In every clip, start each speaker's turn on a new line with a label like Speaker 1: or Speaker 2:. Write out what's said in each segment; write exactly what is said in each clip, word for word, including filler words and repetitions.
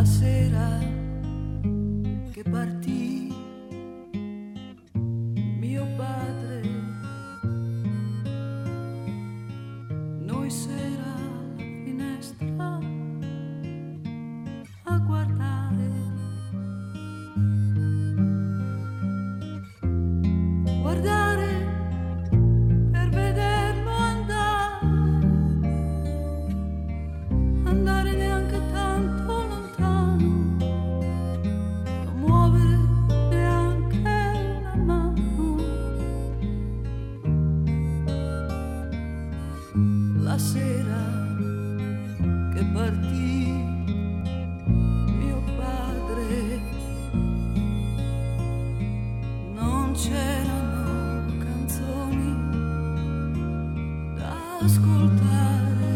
Speaker 1: La sera che partì mio padre, noi s'era alla finestra a guardare, guardare per vederlo andare, andare neanche tanto lontano, non muovere neanche una mano. La sera che partì mio padre, non c'erano canzoni da ascoltare,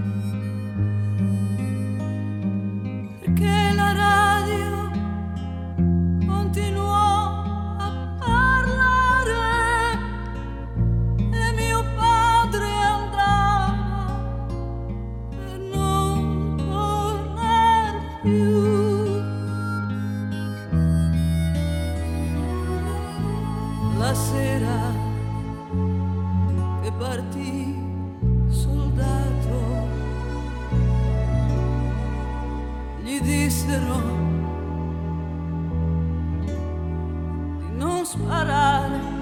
Speaker 1: perché la radio continuò a parlare e mio padre andava per non tornare più. La sera che partì soldato, gli dissero di non sparare,